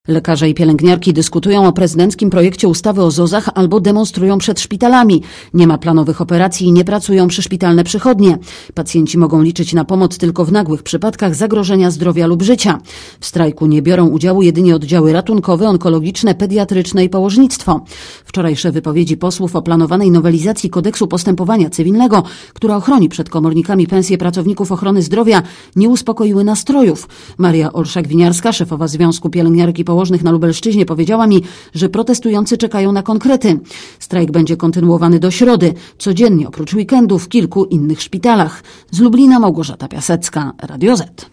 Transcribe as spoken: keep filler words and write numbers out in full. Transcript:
Lekarze i pielęgniarki dyskutują o prezydenckim projekcie ustawy o zozach albo demonstrują przed szpitalami. Nie ma planowych operacji i nie pracują przyszpitalne przychodnie. Pacjenci mogą liczyć na pomoc tylko w nagłych przypadkach zagrożenia zdrowia lub życia. W strajku nie biorą udziału jedynie oddziały ratunkowe, onkologiczne, pediatryczne i położnictwo. Wczorajsze wypowiedzi posłów o planowanej nowelizacji kodeksu postępowania cywilnego, która ochroni przed komornikami pensje pracowników ochrony zdrowia, nie uspokoiły nastrojów. Maria Olszak-Winiarska, szefowa Związku Pielęgniarek i Położnych na Lubelszczyźnie, powiedziała mi, że protestujący czekają na konkrety. Strajk będzie kontynuowany do środy, codziennie oprócz weekendu w kilku innych szpitalach. Z Lublina Małgorzata Piasecka, Radio Z.